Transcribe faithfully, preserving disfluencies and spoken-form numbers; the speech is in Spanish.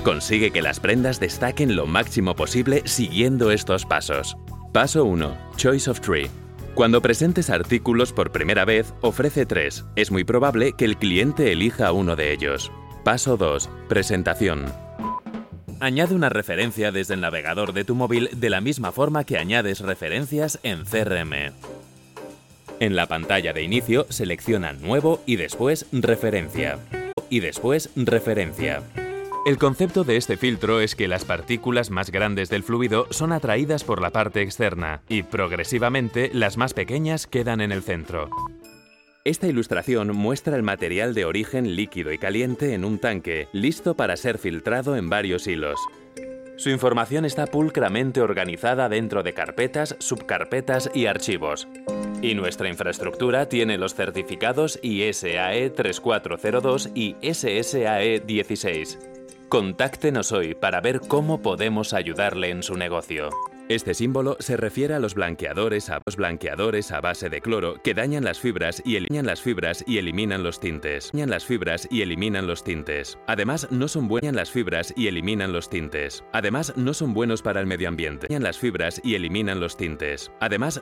Consigue que las prendas destaquen lo máximo posible siguiendo estos pasos. Paso uno. Choice of Three. Cuando presentes artículos por primera vez, ofrece tres. Es muy probable que el cliente elija uno de ellos. Paso dos. Presentación. Añade una referencia desde el navegador de tu móvil de la misma forma que añades referencias en C R M. En la pantalla de inicio, selecciona Nuevo y después Referencia. Y después Referencia. El concepto de este filtro es que las partículas más grandes del fluido son atraídas por la parte externa y, progresivamente, las más pequeñas quedan en el centro. Esta ilustración muestra el material de origen líquido y caliente en un tanque, listo para ser filtrado en varios hilos. Su información está pulcramente organizada dentro de carpetas, subcarpetas y archivos. Y nuestra infraestructura tiene los certificados I S A E tres cuatro cero dos y S S A E dieciséis. Contáctenos hoy para ver cómo podemos ayudarle en su negocio. Este símbolo se refiere a los blanqueadores a, los blanqueadores a base de cloro que dañan las fibras y eliminan las fibras y eliminan los tintes. Dañan las fibras y eliminan los tintes. Además, no son buenas las fibras y eliminan los tintes. Además, no son buenos para el medio ambiente. Dañan las fibras y eliminan los tintes. Además,